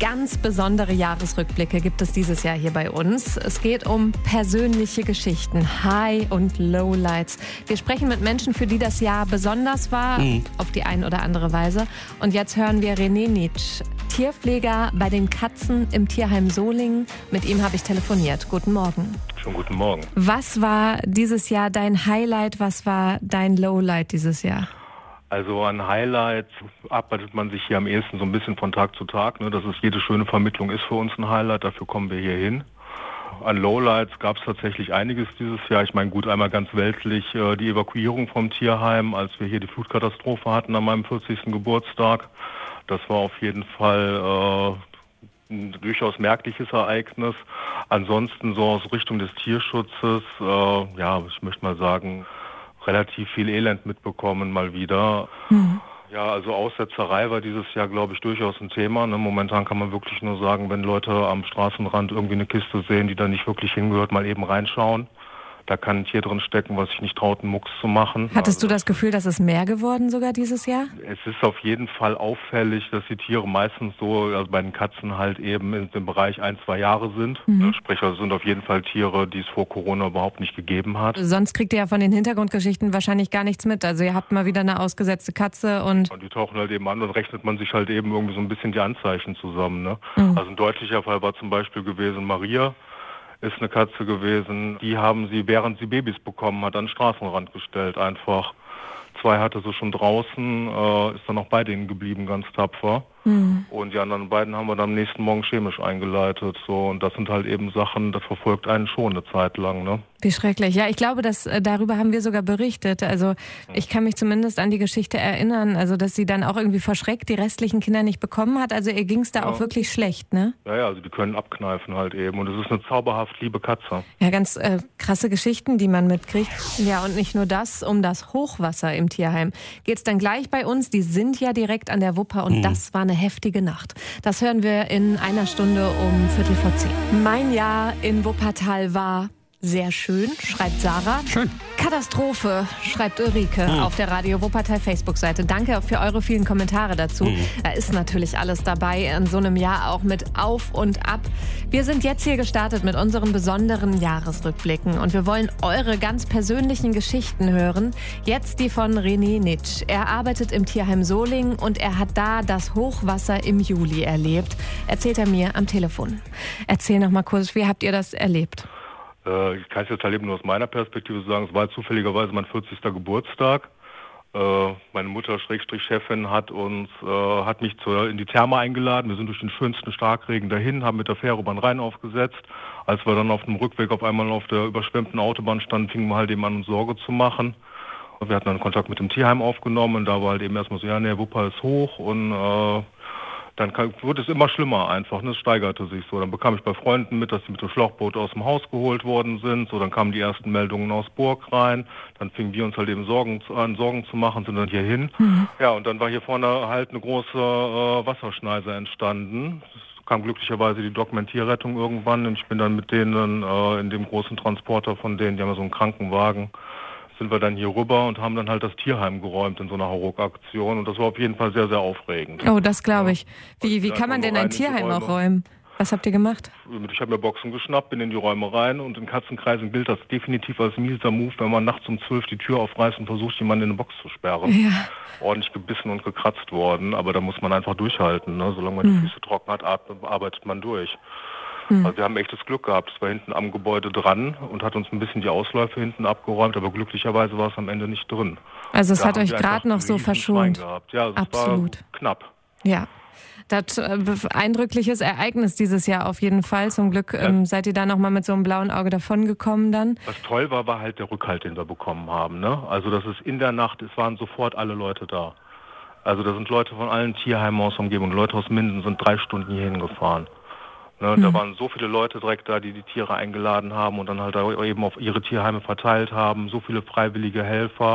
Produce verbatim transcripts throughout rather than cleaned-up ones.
ganz besondere Jahresrückblicke gibt es dieses Jahr hier bei uns. Es geht um persönliche Geschichten, High- und Lowlights. Wir sprechen mit Menschen, für die das Jahr besonders war, mhm. auf die eine oder andere Weise. Und jetzt hören wir René Nitsch, Tierpfleger bei den Katzen im Tierheim Solingen. Mit ihm habe ich telefoniert. Guten Morgen. Schönen guten Morgen. Was war dieses Jahr dein Highlight? Was war dein Lowlight dieses Jahr? Also an Highlights arbeitet man sich hier am ehesten so ein bisschen von Tag zu Tag. Ne? Dass es jede schöne Vermittlung ist für uns ein Highlight, dafür kommen wir hier hin. An Lowlights gab es tatsächlich einiges dieses Jahr. Ich meine, gut, einmal ganz weltlich äh, die Evakuierung vom Tierheim, als wir hier die Flutkatastrophe hatten an meinem vierzigsten Geburtstag. Das war auf jeden Fall äh, ein durchaus merkliches Ereignis. Ansonsten so aus Richtung des Tierschutzes, äh, ja, ich möchte mal sagen, relativ viel Elend mitbekommen mal wieder. Mhm. Ja, also Aussetzerei war dieses Jahr, glaube ich, durchaus ein Thema. Ne? Momentan kann man wirklich nur sagen, wenn Leute am Straßenrand irgendwie eine Kiste sehen, die da nicht wirklich hingehört, mal eben reinschauen. Da kann ein Tier drin stecken, was sich nicht traut, einen Mucks zu machen. Hattest also, du das Gefühl, dass es mehr geworden sogar dieses Jahr? Es ist auf jeden Fall auffällig, dass die Tiere meistens so, also bei den Katzen halt eben in dem Bereich ein, zwei Jahre sind. Mhm. Sprich, also sind auf jeden Fall Tiere, die es vor Corona überhaupt nicht gegeben hat. Sonst kriegt ihr ja von den Hintergrundgeschichten wahrscheinlich gar nichts mit. Also ihr habt mal wieder eine ausgesetzte Katze und... und die tauchen halt eben an und rechnet man sich halt eben irgendwie so ein bisschen die Anzeichen zusammen. Ne? Mhm. Also ein deutlicher Fall war zum Beispiel gewesen Maria. Ist eine Katze gewesen, die haben sie, während sie Babys bekommen hat, an den Straßenrand gestellt einfach. Zwei hatte sie schon draußen, äh, ist dann auch bei denen geblieben, ganz tapfer. Mhm. Und die anderen beiden haben wir dann am nächsten Morgen chemisch eingeleitet. So. Und das sind halt eben Sachen, das verfolgt einen schon eine Zeit lang. Ne? Wie schrecklich. Ja, ich glaube, dass äh, darüber haben wir sogar berichtet. Also ich kann mich zumindest an die Geschichte erinnern, also dass sie dann auch irgendwie verschreckt die restlichen Kinder nicht bekommen hat. Also ihr ging es da ja. auch wirklich schlecht, ne? Ja, ja, also die können abkneifen halt eben. Und es ist eine zauberhaft liebe Katze. Ja, ganz äh, krasse Geschichten, die man mitkriegt. Ja, und nicht nur das, um das Hochwasser im Tierheim geht's dann gleich bei uns. Die sind ja direkt an der Wupper und mhm. das war eine heftige Nacht. Das hören wir in einer Stunde um Viertel vor zehn. Mein Jahr in Wuppertal war sehr schön, schreibt Sarah. Schön. Katastrophe, schreibt Ulrike mhm. auf der Radio Wuppertal Facebook-Seite. Danke für eure vielen Kommentare dazu. Mhm. Da ist natürlich alles dabei in so einem Jahr, auch mit Auf und Ab. Wir sind jetzt hier gestartet mit unseren besonderen Jahresrückblicken und wir wollen eure ganz persönlichen Geschichten hören. Jetzt die von René Nitsch. Er arbeitet im Tierheim Solingen und er hat da das Hochwasser im Juli erlebt. Erzählt er mir am Telefon. Erzähl noch mal kurz, wie habt ihr das erlebt? Ich kann es jetzt halt eben nur aus meiner Perspektive sagen, es war zufälligerweise mein vierzigster Geburtstag. Äh, meine Mutter, Schrägstrich Chefin, hat uns, äh, hat mich zur, in die Therme eingeladen. Wir sind durch den schönsten Starkregen dahin, haben mit der Fähre über den Rhein aufgesetzt. Als wir dann auf dem Rückweg auf einmal auf der überschwemmten Autobahn standen, fingen wir halt eben an, uns Sorge zu machen. Wir hatten dann Kontakt mit dem Tierheim aufgenommen und da war halt eben erstmal so, ja, ne, Wupper ist hoch und äh, dann kann, wurde es immer schlimmer einfach, ne? Es steigerte sich so. Dann bekam ich bei Freunden mit, dass sie mit dem Schlauchboot aus dem Haus geholt worden sind. So, dann kamen die ersten Meldungen aus Burg rein. Dann fingen wir uns halt eben Sorgen zu, an, Sorgen zu machen, sind dann hier hin. Mhm. Ja, und dann war hier vorne halt eine große äh, Wasserschneise entstanden. Es kam glücklicherweise die Dokumentierrettung irgendwann und ich bin dann mit denen äh, in dem großen Transporter von denen, die haben ja so einen Krankenwagen, sind wir dann hier rüber und haben dann halt das Tierheim geräumt in so einer Hauruck-Aktion und das war auf jeden Fall sehr, sehr aufregend. Oh, das glaube ich. Wie, wie kann man denn ein Tierheim auch räumen? Was habt ihr gemacht? Ich habe mir Boxen geschnappt, bin in die Räume rein und in Katzenkreisen gilt das definitiv als mieser Move, wenn man nachts um zwölf die Tür aufreißt und versucht, jemanden in eine Box zu sperren. Ja. Ordentlich gebissen und gekratzt worden, aber da muss man einfach durchhalten. Ne? Solange man mhm. die Füße trocken hat, arbeitet man durch. Also wir haben echtes Glück gehabt. Es war hinten am Gebäude dran und hat uns ein bisschen die Ausläufe hinten abgeräumt, aber glücklicherweise war es am Ende nicht drin. Also es da hat euch gerade noch so verschont. Ja, also absolut. Es war knapp. Ja. Das äh, eindrückliches Ereignis dieses Jahr auf jeden Fall. Zum Glück ähm, ja. seid ihr da nochmal mit so einem blauen Auge davongekommen dann. Was toll war, war halt der Rückhalt, den wir bekommen haben. Ne? Also das ist in der Nacht, es waren sofort alle Leute da. Also da sind Leute von allen Tierheimen aus der Umgebung. Leute aus Minden sind drei Stunden hier hingefahren. Ne, mhm. Da waren so viele Leute direkt da, die die Tiere eingeladen haben und dann halt eben auf ihre Tierheime verteilt haben. So viele freiwillige Helfer.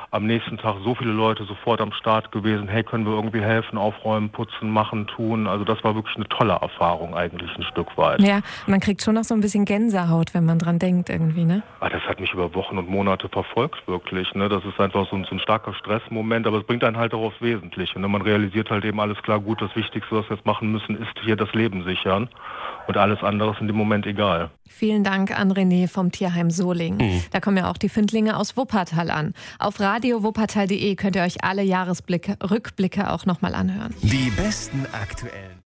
am nächsten Tag so viele Leute sofort am Start gewesen. Hey, können wir irgendwie helfen, aufräumen, putzen, machen, tun? Also das war wirklich eine tolle Erfahrung eigentlich ein Stück weit. Ja, man kriegt schon noch so ein bisschen Gänsehaut, wenn man dran denkt irgendwie, ne? Ah, das hat mich über Wochen und Monate verfolgt, wirklich. Ne? Das ist einfach so ein, so ein starker Stressmoment, aber es bringt einen halt auch aufs Wesentliche. Ne? Man realisiert halt eben, alles klar, gut, das Wichtigste, was wir jetzt machen müssen, ist hier das Leben sichern. Und alles andere ist in dem Moment egal. Vielen Dank an René vom Tierheim Solingen. Mhm. Da kommen ja auch die Findlinge aus Wuppertal an. Auf radio wuppertal punkt de könnt ihr euch alle Jahresblicke, Rückblicke auch nochmal anhören. Die besten aktuellen